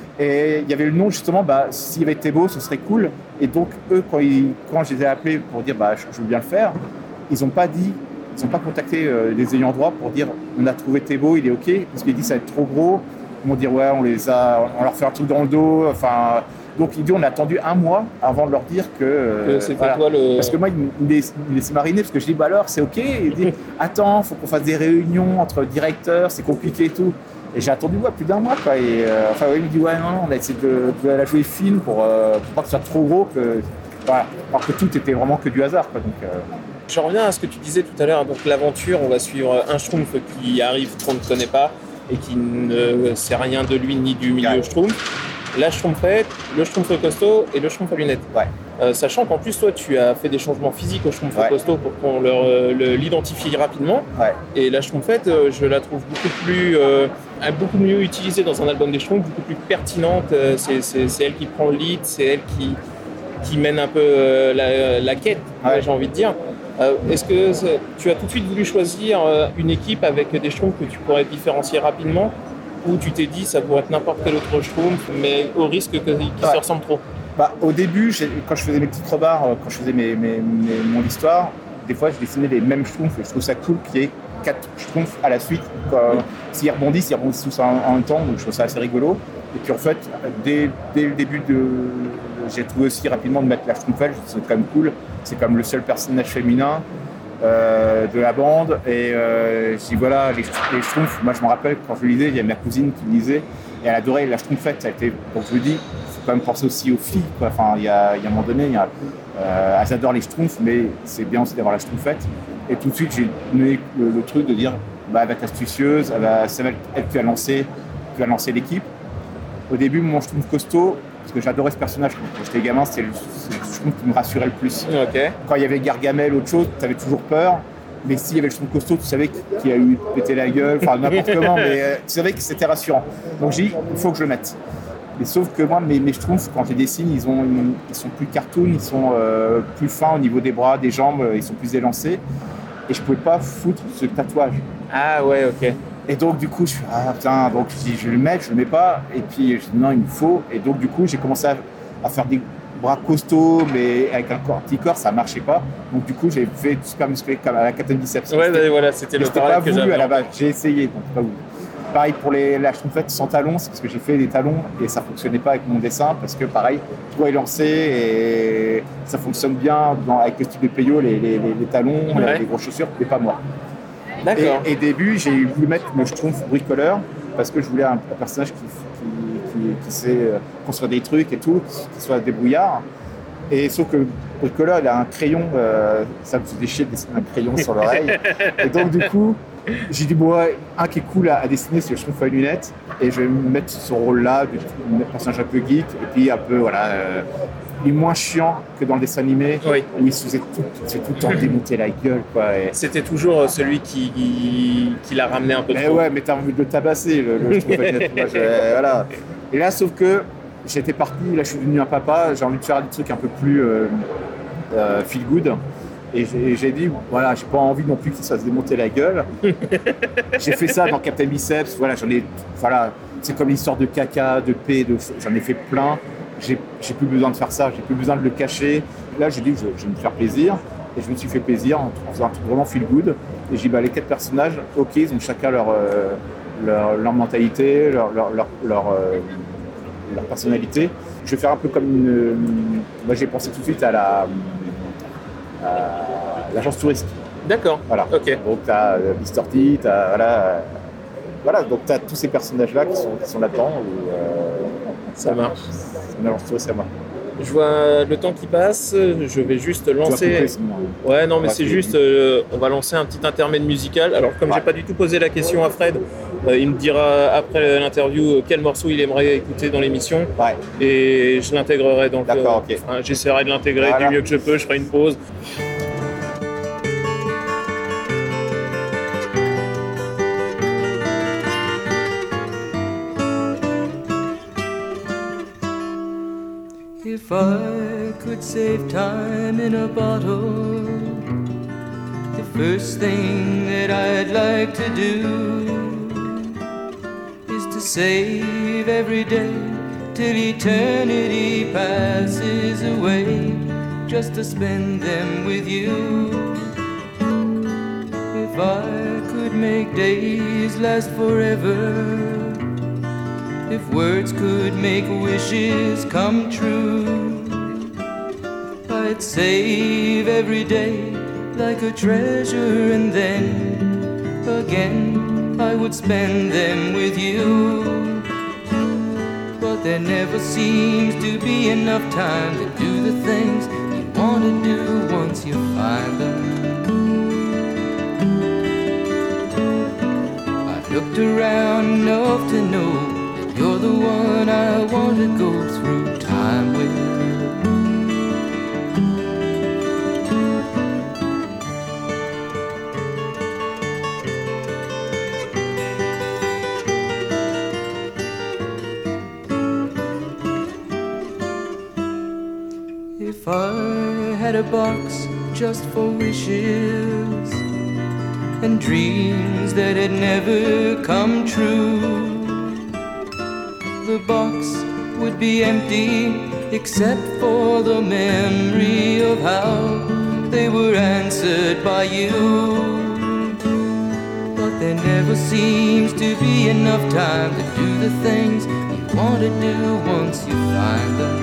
Et il y avait le nom, justement, bah, s'il y avait Thébault, ce serait cool. Et donc, eux, quand, ils, quand je les ai appelés pour dire, bah, je, je veux bien le faire, ils n'ont pas dit, ils n'ont pas contacté euh, les ayants droit pour dire, on a trouvé Thébault, il est OK. Parce qu'ils disent, ça va être trop gros. Ils vont dire, ouais, on les a, on leur fait un truc dans le dos. Enfin. Donc, il dit, on a attendu un mois avant de leur dire que. Euh, c'est voilà. toi le... Parce que moi, il me laisse, laisse mariner, parce que je dis, bah alors, c'est OK. Et il dit, attends, il faut qu'on fasse des réunions entre directeurs, c'est compliqué et tout. Et j'ai attendu ouais, plus d'un mois, quoi. Et euh, enfin, ouais, il me dit, ouais, non, on a essayé de, de la jouer fine pour, euh, pour pas que ce soit trop gros. Que, voilà. Alors que tout était vraiment que du hasard, quoi. Donc, euh... Je reviens à ce que tu disais tout à l'heure. Donc, l'aventure, on va suivre un Schtroumpf qui arrive, qu'on ne connaît pas et qui ne sait rien de lui ni du milieu ouais. Schtroumpf. La Schtroumpfette, le Schtroumpf costaud et le Schtroumpf à lunettes. Ouais. Euh, sachant qu'en plus, toi, tu as fait des changements physiques au Schtroumpf ouais. costaud pour qu'on leur, euh, le, l'identifie rapidement. Ouais. Et la Schtroumpfette, euh, je la trouve beaucoup plus, euh, beaucoup mieux utilisée dans un album des Schtroumpfs, beaucoup plus pertinente. Euh, c'est, c'est, c'est elle qui prend le lead, c'est elle qui, qui mène un peu euh, la, la quête, ouais. j'ai envie de dire. Euh, est-ce que tu as tout de suite voulu choisir euh, une équipe avec des Schtroumpfs que tu pourrais différencier rapidement? Ou tu t'es dit ça pourrait être n'importe quel autre Schtroumpf, mais au risque qu'ils ouais. se ressemblent trop? Bah, au début, j'ai, quand je faisais mes petites rebarres, quand je faisais mes, mes, mes, mon histoire, des fois je dessinais les mêmes Schtroumpfs et je trouve ça cool qu'il y ait quatre Schtroumpfs à la suite. Quand, mmh. S'ils rebondissent, ils rebondissent tous en, en même temps, donc je trouve ça assez rigolo. Et puis en fait, dès, dès le début, de, j'ai trouvé aussi rapidement de mettre la Schtroumpfette, c'est quand même cool. C'est comme le seul personnage féminin. Euh, de la bande et euh, je dis voilà les, les Schtroumpfs, moi je me rappelle quand je lisais, il y a ma cousine qui lisait et elle adorait la Schtroumpfette, ça a été, donc je me dis il faut quand même penser aussi aux filles quoi. Enfin il y a, il y a un moment donné il y a, euh, elles adorent les Schtroumpfs mais c'est bien aussi d'avoir la Schtroumpfette et tout de suite j'ai donné le, le truc de dire bah elle va être astucieuse, elle va, c'est elle qui va lancer, qui va lancer l'équipe. Au début mon Schtroumpf costaud, parce que j'adorais ce personnage quand j'étais gamin, c'était le, c'est le Schtroumpf qui me rassurait le plus. Okay. Quand il y avait Gargamel ou autre chose, tu avais toujours peur, mais s'il y avait le Schtroumpf costaud, tu savais qu'il a eu pété la gueule, enfin n'importe comment, mais euh, tu savais que c'était rassurant. Donc j'ai dit, il faut que je le mette. Mais sauf que moi, mes, mes Schtroumpfs, quand je les dessine, ils, ont une, ils sont plus cartoon, ils sont euh, plus fins au niveau des bras, des jambes, ils sont plus élancés. Et je pouvais pas foutre ce tatouage. Ah ouais, ok. Et donc du coup je suis ah putain, donc je dis je vais le mettre, je le mets pas, et puis je dis non il me faut, et donc du coup j'ai commencé à, à faire des bras costauds mais avec un corps, petit corps ça marchait pas, donc du coup j'ai fait super musclé comme à la Captain Biceps. Ouais c'était, voilà c'était le pas voulu que à la base, j'ai essayé donc pas voulu. Pareil pour les la Schtroumpfette sans talons, c'est parce que j'ai fait des talons et ça fonctionnait pas avec mon dessin parce que pareil tout est lancé et ça fonctionne bien dans, avec le style de Peyo, les, les, les, les talons, ouais. les, les grosses chaussures, mais pas moi. D'accord. Et, et début, j'ai voulu mettre le Schtroumpf bricoleur parce que je voulais un, un personnage qui, qui, qui, qui sait construire des trucs et tout, qui soit débrouillard. Et sauf que le bricoleur, il a un crayon, euh, ça me fait chier de dessiner un crayon sur l'oreille. Et donc, du coup, j'ai dit, bon, ouais, un qui est cool à, à dessiner, c'est le Schtroumpf à lunettes. Et je vais me mettre ce rôle-là, de personnage un peu geek, et puis un peu, voilà, euh, il est moins chiant que dans le dessin animé, oui. où il se faisait tout, tout, tout le temps démonter la gueule, quoi. Et... C'était toujours celui qui, qui, qui l'a ramené un peu mais trop. Ouais, mais t'as envie de le tabasser, le, le Schtroumpf à lunettes. Moi, je, voilà. Et là, sauf que j'étais parti, là, je suis devenu un papa, j'ai envie de faire des trucs un peu plus euh, euh, feel good. Et j'ai, j'ai dit, voilà, j'ai pas envie non plus qu'il se fasse démonter la gueule. J'ai fait ça dans Captain Biceps, voilà, j'en ai, voilà, c'est comme l'histoire de caca, de paix, de, j'en ai fait plein. J'ai, j'ai plus besoin de faire ça, j'ai plus besoin de le cacher. Là, j'ai dit, je, je vais me faire plaisir. Et je me suis fait plaisir en faisant un truc vraiment feel good. Et j'ai dit, bah, les quatre personnages, ok, ils ont chacun leur, euh, leur, leur mentalité, leur, leur, leur, leur, euh, leur personnalité. Je vais faire un peu comme une. Euh, moi, j'ai pensé tout de suite à la. Euh, l'agence touristique. D'accord. Voilà. Ok. Donc tu as euh, mister T, tu as voilà, euh, voilà, donc tu as tous ces personnages-là qui sont, qui sont là-dedans. Et, euh, ça marche. C'est une agence touristique à moi. Je vois le temps qui passe, je vais juste lancer. Couper, sinon, hein. Ouais, non, mais Ouais, c'est c'est juste, euh, on va lancer un petit intermède musical. Alors, comme ouais. j'ai pas du tout posé la question à Fred, euh, il me dira après l'interview quel morceau il aimerait écouter dans l'émission. Ouais. Et je l'intégrerai dans le. D'accord, ok. Enfin, j'essaierai de l'intégrer voilà. du mieux que je peux, je ferai une pause. If I could save time in a bottle, the first thing that I'd like to do is to save every day till eternity passes away, just to spend them with you. If I could make days last forever, if words could make wishes come true, I'd save every day like a treasure, and then again I would spend them with you. But there never seems to be enough time to do the things you want to do once you find them. I've looked around enough to know you're the one I want to go through time with. If I had a box just for wishes and dreams that had never come true, the box would be empty except for the memory of how they were answered by you. But there never seems to be enough time to do the things you want to do once you find them.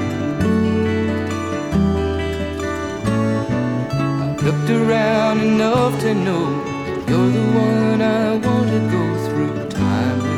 I've looked around enough to know you're the one I want to go through time with.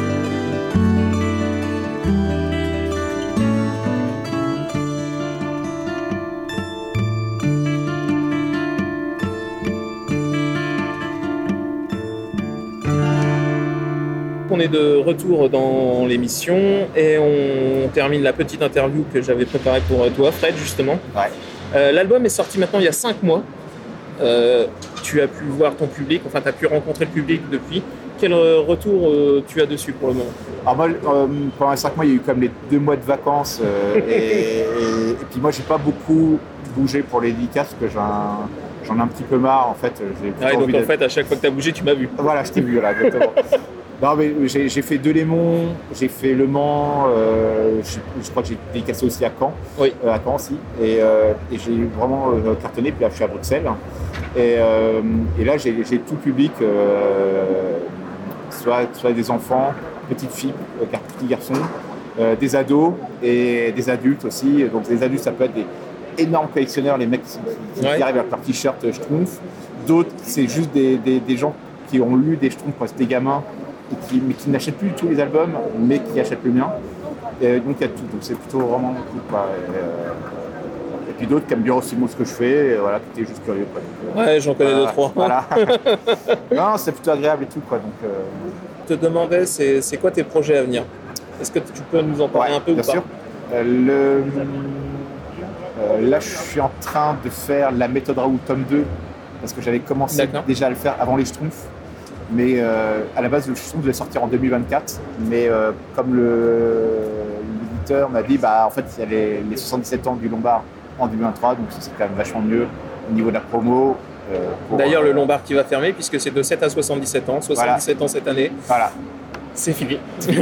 On est de retour dans l'émission et on termine la petite interview que j'avais préparée pour toi, Fred, justement. Ouais. Euh, l'album est sorti maintenant il y a cinq mois. Euh, tu as pu voir ton public, enfin tu as pu rencontrer le public depuis. Quel retour euh, tu as dessus pour le moment? Alors moi, euh, pendant les cinq mois, il y a eu comme les deux mois de vacances euh, et, et, et puis moi, j'ai pas beaucoup bougé pour les dédicaces parce que j'en, j'en ai un petit peu marre en fait. J'ai ah ouais, donc en de... fait, à chaque fois que tu as bougé, tu m'as vu. Voilà, je t'ai vu là, exactement. Non, mais j'ai, j'ai fait Delémont, j'ai fait Le Mans, euh, je, je crois que j'ai dédicacé aussi à Caen, oui. euh, à Caen aussi, et, euh, et j'ai vraiment euh, cartonné. Puis là, je suis à Bruxelles, et, euh, et là, j'ai, j'ai tout public, euh, soit, soit des enfants, petites filles, euh, petits garçons, euh, des ados et des adultes aussi. Donc les adultes, ça peut être des énormes collectionneurs, les mecs qui, qui, ouais. qui arrivent avec leur t-shirt Schtroumpf. D'autres, c'est juste des, des, des gens qui ont lu des Schtroumpfs quand c'était gamins, et qui, mais qui n'achètent plus tous les albums, mais qui achètent le mien. Et donc il y a tout, donc c'est plutôt vraiment cool, quoi. Et, euh, Et puis d'autres qui aiment bien aussi moi ce que je fais, et voilà, qui étaient juste curieux. Quoi. Donc, ouais, j'en connais euh, deux, trois. Voilà. Non, c'est plutôt agréable et tout, quoi. Donc, euh... Je te demandais, c'est, c'est quoi tes projets à venir? Est-ce que tu peux nous en parler ouais, un peu bien ou pas? sûr. Euh, le... euh, là, je suis en train de faire la méthode Raoult tome deux, parce que j'avais commencé D'accord. déjà à le faire avant les Schtroumpfs. Mais euh, à la base, le Schtroumpf devait sortir en deux mille vingt-quatre. Mais euh, comme le, l'éditeur m'a dit, bah, en fait, il y a les, les soixante-dix-sept ans du Lombard en deux mille vingt-trois, donc c'est quand même vachement mieux au niveau de la promo. Euh, pour, D'ailleurs, euh, le Lombard qui va fermer, puisque c'est de sept à soixante-dix-sept ans, soixante-dix-sept voilà. ans cette année. Voilà. C'est fini.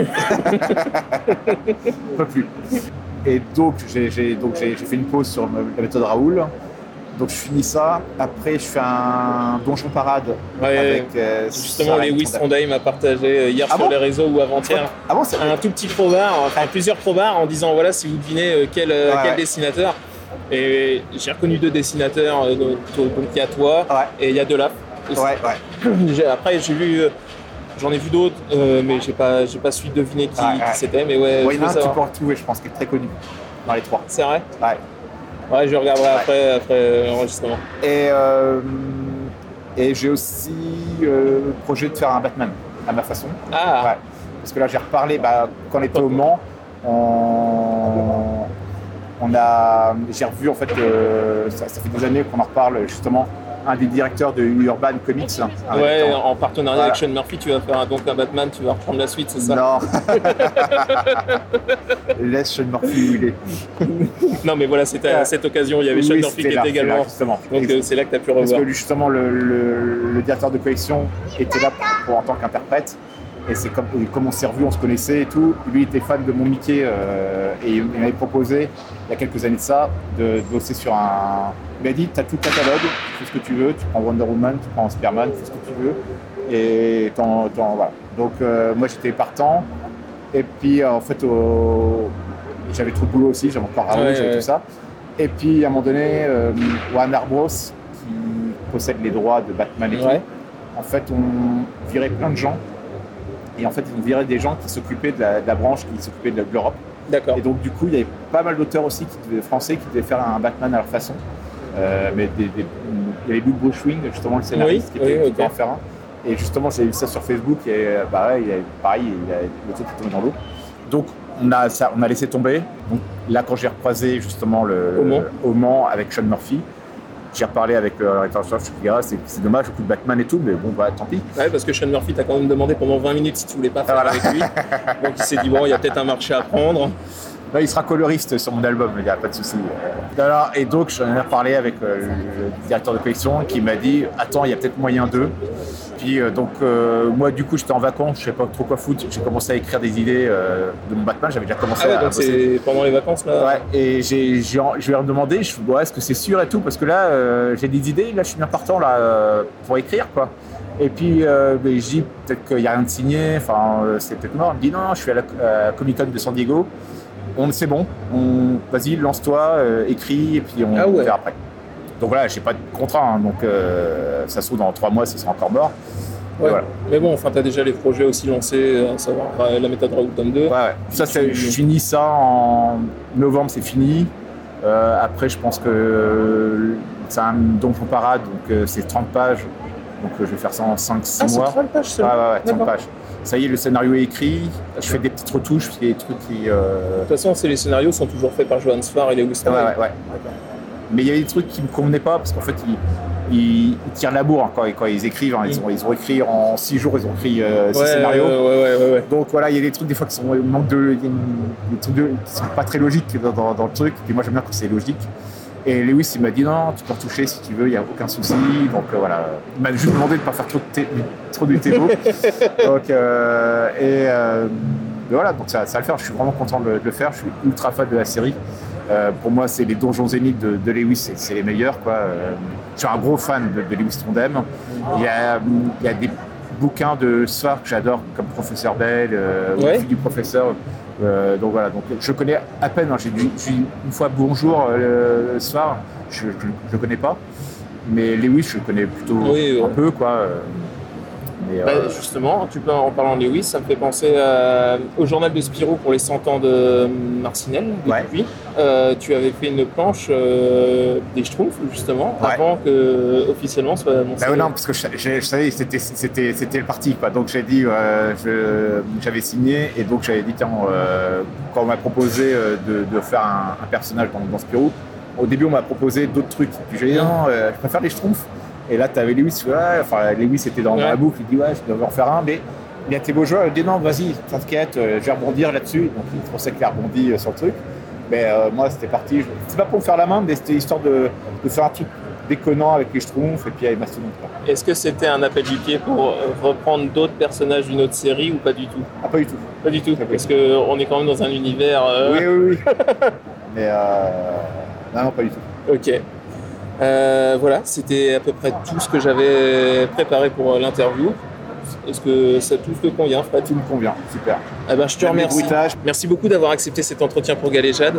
On peut plus. Et donc, j'ai, j'ai, donc j'ai, j'ai fait une pause sur la méthode Raoult. Donc, je finis ça. Après, je fais un donjon parade Ouais, avec. Euh, justement, Sarah Lewis Trondheim a partagé hier ah sur bon les réseaux ou avant-hier Ah bon, c'est un tout petit crowbar, enfin plusieurs crowbars en disant voilà si vous devinez quel, ouais, quel ouais. dessinateur. Et j'ai reconnu deux dessinateurs, donc il y a toi ouais. et il y a Delaf. Ouais, ouais. J'ai, après, j'ai vu. J'en ai vu d'autres, euh, mais j'ai pas, j'ai pas su deviner qui, Ouais, ouais. qui c'était. Mais ouais, Ouais, je il y en a veux un, tu savoir. peux en retrouver, je pense, qui est très connu dans les trois. C'est vrai? Ouais. Ouais, je regarderai après, après l'enregistrement. Et, euh, et j'ai aussi euh, le projet de faire un Batman à ma façon. Ah, Ouais. Parce que là, j'ai reparlé, bah, quand on était au Mans, on, on a, j'ai revu, en fait, euh, ça, ça fait des années qu'on en reparle, justement, un des directeurs de Urban Comics. Un ouais, habitant. en partenariat Voilà. avec Sean Murphy, tu vas faire un, donc un Batman, tu vas reprendre la suite, c'est ça? Non. Laisse Sean Murphy où il est. Non, mais voilà, c'était à cette occasion, il y avait Sean Oui, Murphy c'était qui là, était également. là, justement. Donc euh, c'est là que tu as pu Parce revoir. que lui, justement, le, le, le directeur de collection était là pour, pour- en tant qu'interprète. Et c'est comme, et comme on s'est revus, on se connaissait et tout. Lui était fan de mon Mickey euh, et il m'avait proposé, il y a quelques années de ça, de, de bosser sur un. Il m'a dit t'as tout le catalogue, tu fais ce que tu veux, tu prends Wonder Woman, tu prends Superman, tu fais ce que tu veux. Et t'en, t'en, voilà. Donc euh, moi j'étais partant. Et puis euh, en fait, au... j'avais trop de boulot aussi, j'avais encore Raoult, Ouais, j'avais ouais. tout ça. Et puis à un moment donné, euh, Warner Bros, qui possède les droits de Batman et Ouais. tout, en fait on virait plein de gens. Et en fait, ils ont viré des gens qui s'occupaient de la, de la branche, qui s'occupaient de l'Europe. D'accord. Et donc, du coup, il y avait pas mal d'auteurs aussi qui devaient, français qui devaient faire un Batman à leur façon. Euh, mais des, des, il y avait Luc Bruchwing, justement, le scénariste, Oui, qui, était, oui, qui ok. devait en faire un. Et justement, j'ai vu ça sur Facebook, et bah, ouais, il y a, pareil, il y a le truc qui tombait dans l'eau. Donc, on a, ça, on a laissé tomber. Donc, là, quand j'ai recroisé justement le, Au Mans. au Mans avec Sean Murphy, j'ai reparlé avec le rédacteur chef, je me suis dit, ah, c'est, c'est dommage, le coup de Batman et tout, mais bon, bah, tant pis. Ouais, parce que Sean Murphy t'a quand même demandé pendant vingt minutes si tu voulais pas faire Voilà. avec lui. Donc il s'est dit bon, il y a peut-être un marché à prendre. Là, il sera coloriste sur mon album, il n'y a pas de souci. Alors, et donc, j'en ai reparlé avec euh, le directeur de collection qui m'a dit attends, il y a peut-être moyen d'eux. Puis, euh, donc, euh, moi, du coup, j'étais en vacances, je ne savais pas trop quoi foutre. J'ai commencé à écrire des idées euh, de mon Batman, j'avais déjà commencé Ah ouais, à donc bosser. c'est pendant les vacances là. Ouais, et j'ai, j'ai, je lui ai demandé, je, ouais, est-ce que c'est sûr et tout, parce que là, euh, j'ai des idées, là, je suis bien partant là, euh, pour écrire, quoi. Et puis, euh, ben, je dis, peut-être qu'il n'y a rien de signé, enfin, euh, c'est peut-être mort. Il me dit, non, je suis à la euh, Comic-Con de San Diego, on, c'est bon, on, vas-y, lance-toi, euh, écris, et puis on, Ah ouais. on verra après. Donc voilà, j'ai pas de contrat, hein, donc euh, ça se trouve dans trois mois, ce sera encore mort. Ouais. Voilà. Mais bon, enfin, t'as déjà les projets aussi lancés, à savoir euh, la méthode Raoult tome deux. Ouais, ouais. Ça, c'est, je finis ça en novembre, c'est fini. Euh, après, je pense que euh, c'est un donjon parade, donc euh, c'est trente pages. Donc euh, je vais faire ça en cinq six Ah, c'est mois. trente pages Ouais, seulement. ouais, ouais, trente D'accord. pages. Ça y est, le scénario est écrit. Je fais des petites retouches, il y a des trucs qui. Euh... De toute façon, c'est les scénarios sont toujours faits par Johan Sfar et Lewis Ouais, Trondheim. ouais, ouais. Mais il y a des trucs qui me convenaient pas parce qu'en fait, ils, ils, ils tirent la bourre hein, quand, quand ils écrivent. Hein. Ils, ont, ils ont écrit en six jours, ils ont écrit euh, six Ouais, scénarios. ouais, ouais, ouais, ouais. Donc voilà, il y a des trucs des fois qui sont il manque de, il y a des trucs de, qui sont pas très logiques dans, dans, dans le truc. Et moi j'aime bien quand c'est logique. Et Lewis il m'a dit non, tu peux retoucher si tu veux, il n'y a aucun souci. Donc euh, voilà, il m'a juste demandé de ne pas faire trop de, thé, trop de thébo. donc euh, et euh, voilà, donc ça, ça va le faire. Je suis vraiment content de, de le faire. Je suis ultra fan de la série. Euh, pour moi, c'est les Donjons Zénith de, de Lewis, c'est, c'est les meilleurs quoi. Euh, je suis un gros fan de, de Lewis Trondheim. Il y a, il y a des bouquins de Sfar que j'adore, comme Professeur Bell, euh, Ouais. ou Fille du Professeur. Euh, donc voilà, donc je connais à peine. Hein, j'ai dû, j'ai dû une fois Bonjour euh, Sfar, je ne le connais pas, mais Lewis je le connais plutôt Oui, un ouais. peu quoi. Euh, Mais, Bah, euh, justement, tu peux, en parlant de Lewis, ça me fait penser à- au journal de Spirou pour les cent ans de Marcinelle, de Ouais. Dupuis. Euh, tu avais fait une planche euh, des Schtroumpfs, justement, Ouais. avant que officiellement soit annoncé. Bah ouais, non, parce que je, je, je savais que c'était, c'était, c'était le parti, quoi. Donc j'ai dit, euh, je, j'avais signé, et donc j'avais dit, tiens, euh, quand on m'a proposé euh, de, de faire un, un personnage dans, dans Spirou, au début on m'a proposé d'autres trucs. Puis j'ai dit, non, euh, je préfère les Schtroumpfs. Et là, tu avais Lewis, ouais, enfin, Lewis était dans, Ouais. dans la boucle, il dit, ouais, je devais en faire un, mais il y a tes beaux joueurs, il dit, non, vas-y, t'inquiète, euh, je vais rebondir là-dessus. Donc il pensait qu'il a rebondi euh, sur le truc. Mais euh, moi, c'était parti, je... c'est pas pour me faire la main, mais c'était histoire de, de faire un truc déconnant avec les Schtroumpfs et puis avec Mastodonte, quoi. Est-ce que c'était un appel du pied pour euh, reprendre d'autres personnages d'une autre série ou pas du tout? Ah, pas du tout. Pas du tout, Pas du parce qu'on est quand même dans un univers... euh, Oui, oui, oui. Mais euh... non, non, pas du tout. Ok. Euh, voilà, c'était à peu près tout ce que j'avais préparé pour euh, l'interview. Est-ce que ça tout te convient, Fred? Tout me convient, super. Eh ben, je te Même les remercie. bruitages. Merci beaucoup d'avoir accepté cet entretien pour Galéjade.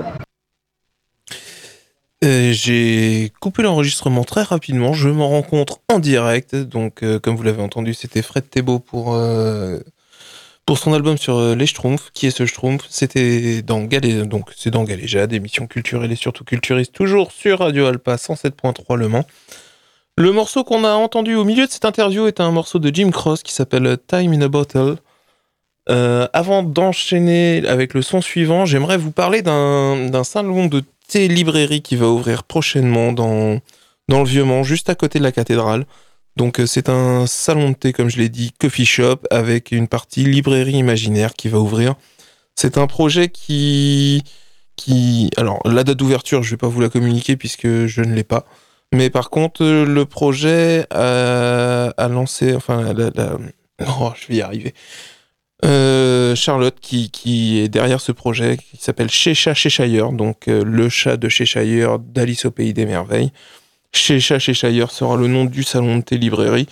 Euh, j'ai coupé l'enregistrement très rapidement. Je m'en rends compte en direct. Donc, euh, comme vous l'avez entendu, c'était Fred Thébault pour, euh, pour son album sur euh, les Schtroumpfs. Qui est ce Schtroumpf? C'était dans Galé... Donc, c'est dans Galéjade, émission culturelle et surtout culturiste, toujours sur Radio Alpa cent sept point trois Le Mans. Le morceau qu'on a entendu au milieu de cette interview est un morceau de Jim Cross qui s'appelle Time in a Bottle. Euh, avant d'enchaîner avec le son suivant, j'aimerais vous parler d'un, d'un salon de thé-librairie qui va ouvrir prochainement dans, dans le Vieux-Mans, juste à côté de la cathédrale. Donc euh, c'est un salon de thé, comme je l'ai dit, coffee shop, avec une partie librairie imaginaire qui va ouvrir. C'est un projet qui... qui... Alors, la date d'ouverture, je ne vais pas vous la communiquer puisque je ne l'ai pas. Mais par contre, le projet a, a lancé... Enfin, la, la... Oh, je vais y arriver. Euh, Charlotte, qui, qui est derrière ce projet, qui s'appelle Cheshire Cheshire, donc euh, le chat de Cheshire d'Alice au Pays des Merveilles. Cheshire Cheshire sera le nom du salon de thé librairie.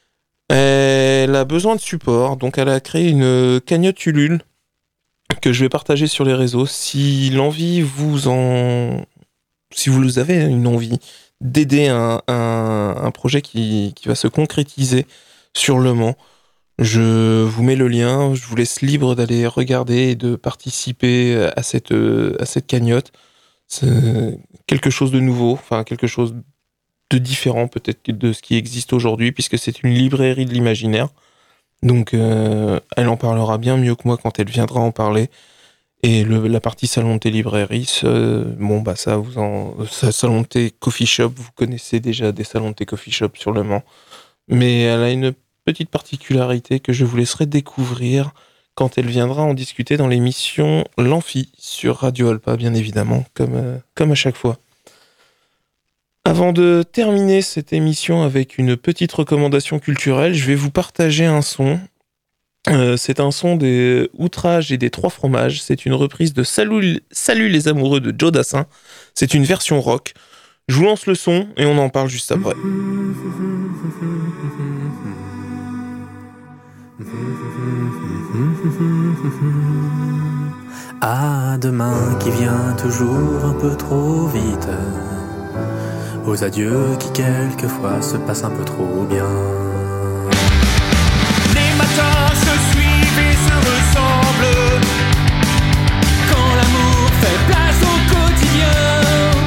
Elle a besoin de support, donc elle a créé une cagnotte Ulule que je vais partager sur les réseaux. Si l'envie vous en... Si vous avez une envie d'aider un, un, un projet qui, qui va se concrétiser sur Le Mans, je vous mets le lien, je vous laisse libre d'aller regarder et de participer à cette, à cette cagnotte. C'est quelque chose de nouveau, enfin quelque chose de différent peut-être de ce qui existe aujourd'hui, puisque c'est une librairie de l'imaginaire. Donc euh, elle en parlera bien mieux que moi quand elle viendra en parler. Et le, la partie salon de thé librairie, ce, bon bah ça vous en, ça, salon de thé coffee shop, vous connaissez déjà des salons de thé coffee shop sur Le Mans, mais elle a une petite particularité que je vous laisserai découvrir quand elle viendra en discuter dans l'émission L'Amphi sur Radio Alpa, bien évidemment, comme, euh, comme à chaque fois. Avant de terminer cette émission avec une petite recommandation culturelle, je vais vous partager un son. Euh, c'est un son des Outrages et des Trois Fromages. C'est une reprise de Salut, Salut les amoureux de Joe Dassin. C'est une version rock. Je vous lance le son et on en parle juste après. À demain qui vient toujours un peu trop vite, aux adieux qui quelquefois se passent un peu trop bien. Les matins se suivent et se ressemblent quand l'amour fait place au quotidien.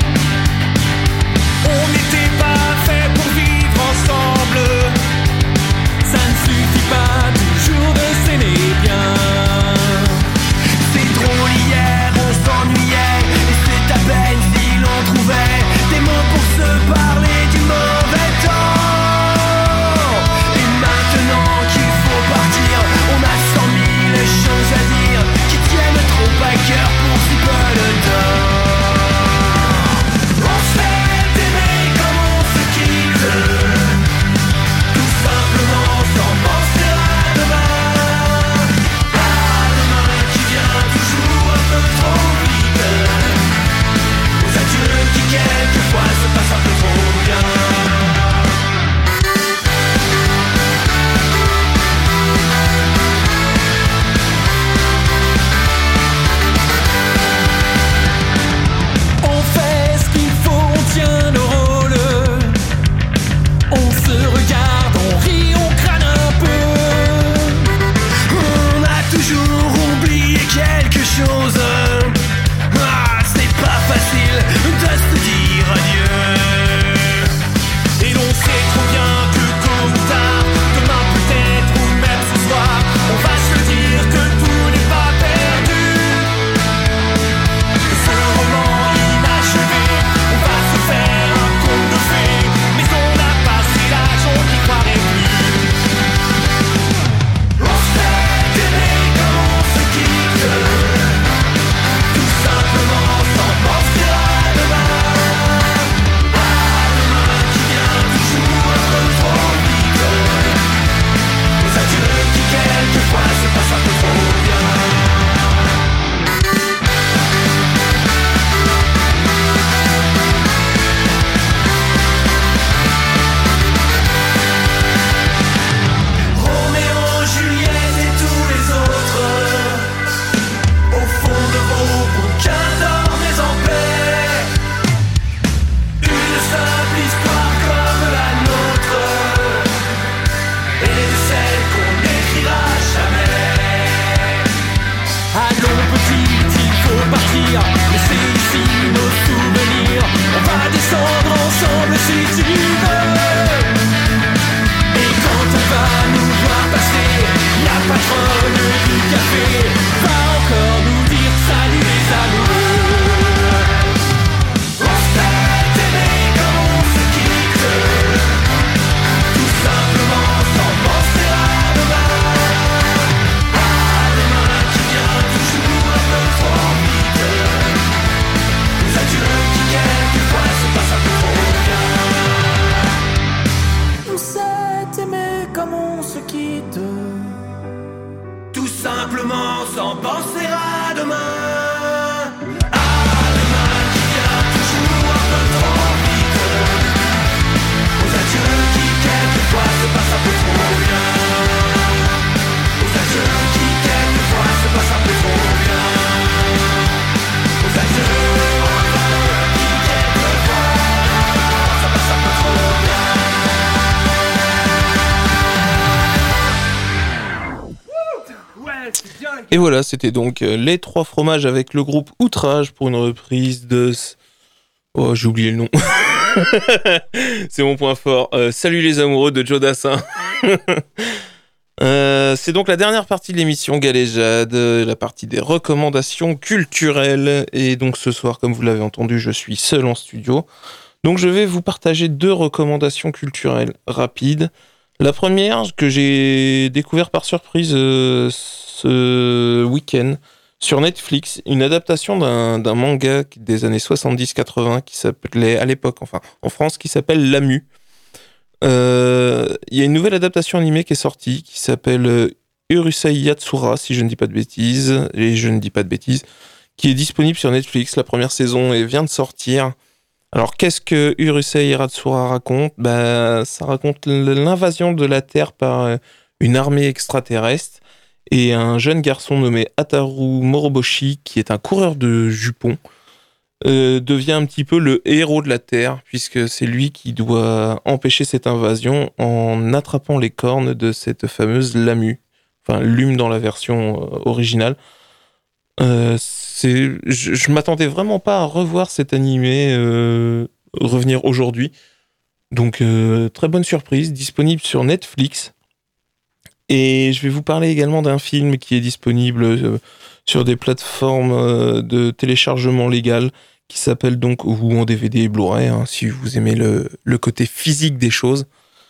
On n'était pas fait pour vivre ensemble. Ça ne suffit pas toujours de s'aimer bien. C'est drôle, hier on s'ennuyait, et c'est à peine si l'on trouvait des mots pour se parler du mauvais temps. Et maintenant qu'il faut partir, laisser ici nos souvenirs. On va descendre ensemble si tu veux. Et quand on va nous voir passer, la patronne du café va encore nous dire salut les amoureux. On s'est aimé comme on se quitte, tout simplement sans penser à demain. À demain qui vient toujours un peu trop vite. Les adieux qui quelquefois se passent un peu trop bien. On s'est aimé comme on se quitte, tout simplement sans penser à demain. À demain qui vient toujours un peu trop vite. Aux adieux qui quelquefois se passent un peu trop bien. Aux adieux qui quelquefois se passent un peu trop bien. Aux adieux qui quelquefois se passent un peu trop bien. Et voilà, c'était donc euh, les trois fromages avec le groupe Outrage pour une reprise de... Oh, j'ai oublié le nom. C'est mon point fort. Euh, Salut les amoureux de Joe Dassin. euh, c'est donc la dernière partie de l'émission Galéjade, la partie des recommandations culturelles. Et donc ce soir, comme vous l'avez entendu, je suis seul en studio. Donc je vais vous partager deux recommandations culturelles rapides. La première, que j'ai découvert par surprise euh, ce week-end sur Netflix, une adaptation d'un, d'un manga des années soixante-dix quatre-vingts qui s'appelait, à l'époque, enfin, en France, qui s'appelle Lamu. Euh, Il y a une nouvelle adaptation animée qui est sortie, qui s'appelle Urusei Yatsura, si je ne dis pas de bêtises, et je ne dis pas de bêtises, qui est disponible sur Netflix. La première saison et vient de sortir. Alors, qu'est-ce que Urusei Yatsura raconte ? Ben, ça raconte l'invasion de la Terre par une armée extraterrestre et un jeune garçon nommé Ataru Moroboshi, qui est un coureur de jupons, euh, devient un petit peu le héros de la Terre, puisque c'est lui qui doit empêcher cette invasion en attrapant les cornes de cette fameuse Lamu, enfin Lume dans la version euh, originale. Euh, c'est, je, je m'attendais vraiment pas à revoir cet animé euh, revenir aujourd'hui. Donc euh, très bonne surprise, disponible sur Netflix. Et je vais vous parler également d'un film qui est disponible euh, sur des plateformes euh, de téléchargement légal, qui s'appelle donc, ou en D V D et Blu-ray, hein, si vous aimez le, le côté physique des choses.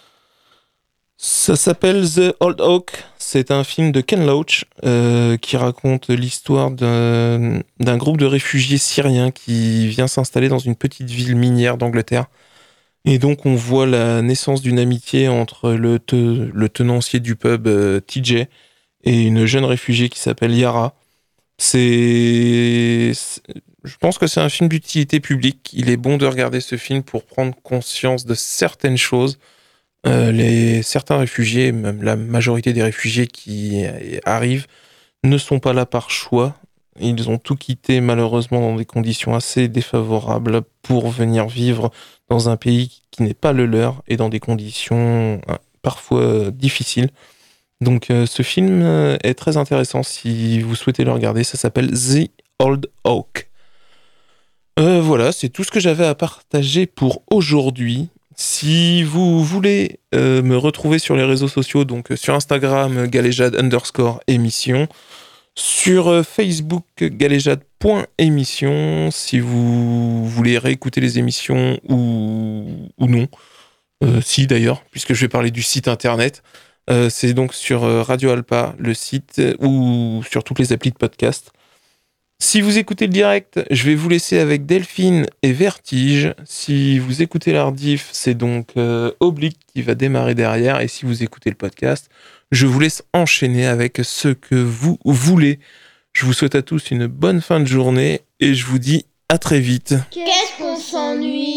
Ça s'appelle The Old Oak. C'est un film de Ken Loach euh, qui raconte l'histoire d'un, d'un groupe de réfugiés syriens qui vient s'installer dans une petite ville minière d'Angleterre. Et donc on voit la naissance d'une amitié entre le, te, le tenancier du pub euh, T J et une jeune réfugiée qui s'appelle Yara. C'est, c'est, je pense que c'est un film d'utilité publique. Il est bon de regarder ce film pour prendre conscience de certaines choses. Euh, les, certains réfugiés, même la majorité des réfugiés qui arrivent, ne sont pas là par choix. Ils ont tout quitté malheureusement dans des conditions assez défavorables pour venir vivre dans un pays qui n'est pas le leur et dans des conditions euh, parfois difficiles. Donc euh, ce film euh, est très intéressant si vous souhaitez le regarder. Ça s'appelle The Old Oak. Euh, voilà, c'est tout ce que j'avais à partager pour aujourd'hui. Si vous voulez euh, me retrouver sur les réseaux sociaux, donc euh, sur Instagram, galéjade underscore émission, sur euh, Facebook, galéjade.émission, si vous voulez réécouter les émissions ou, ou non, euh, si d'ailleurs, puisque je vais parler du site internet, euh, c'est donc sur euh, Radio Alpa, le site, ou sur toutes les applis de podcast. Si vous écoutez le direct, je vais vous laisser avec Delphine et Vertige. Si vous écoutez la rediff, c'est donc euh, Oblique qui va démarrer derrière. Et si vous écoutez le podcast, je vous laisse enchaîner avec ce que vous voulez. Je vous souhaite à tous une bonne fin de journée et je vous dis à très vite. Qu'est-ce qu'on s'ennuie ?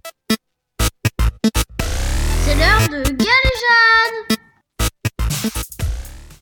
C'est l'heure de Galéjade.